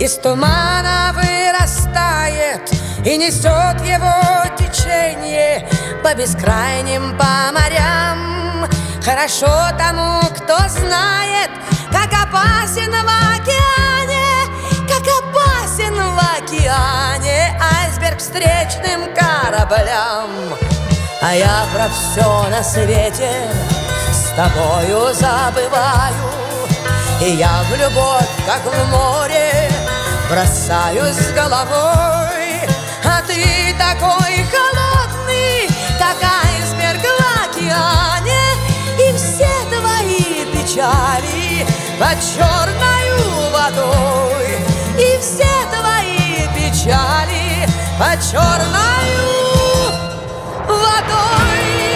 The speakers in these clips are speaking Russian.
из тумана вырастает и несет его течение по бескрайним по морям. Хорошо тому, кто знает, как опасен в океане, как опасен в океане айсберг встречным кораблям. А я про все на свете с тобою забываю, и я в любовь, как в море, бросаюсь с головой. А ты такой холодный, как айсберг в океане, и все твои печали под черною водой, и все твои печали под черною водой.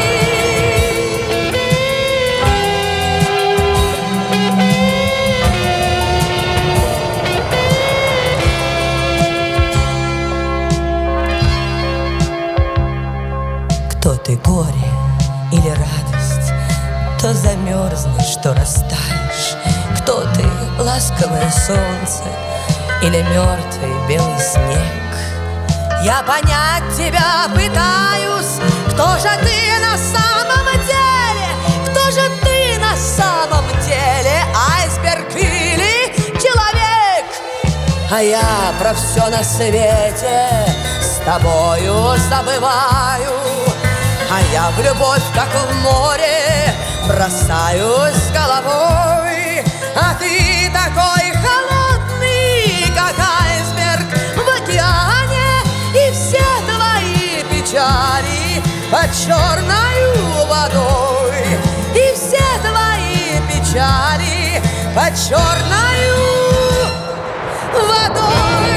Кто ты, горе или радость? То замерзнешь, то растаешь. Кто ты, ласковое солнце или мертвый белый снег? Я понять тебя пытаюсь. Кто же ты на самом деле? Кто же ты на самом деле? Айсберг или человек? А я про все на свете с тобою забываю, а я в любовь, как в море, бросаюсь с головой. А ты такой холодный, как айсберг в океане, и все твои печали под черною водой, и все твои печали под черною водой.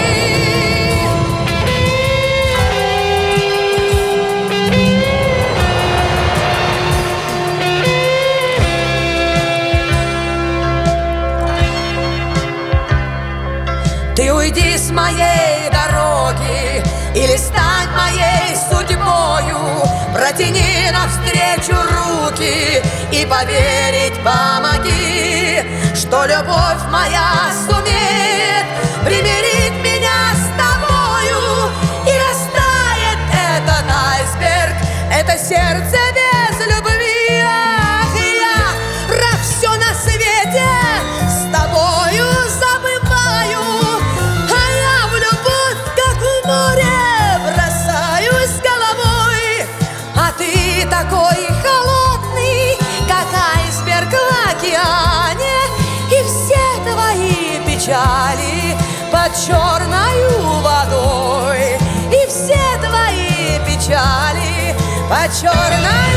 Ты уйди с моей дороги или стань моей судьбою, протяни навстречу руки и поверить помоги, что любовь моя сумеет примирить меня с тобою, и растает этот айсберг, это сердце без любви. Ах, я про все на свете с тобою забываю, а я в любовь, как в море, бросаюсь с головой. А ты такой холодный, как айсберг в океане, и все твои печали под черною водой, и все твои печали под черною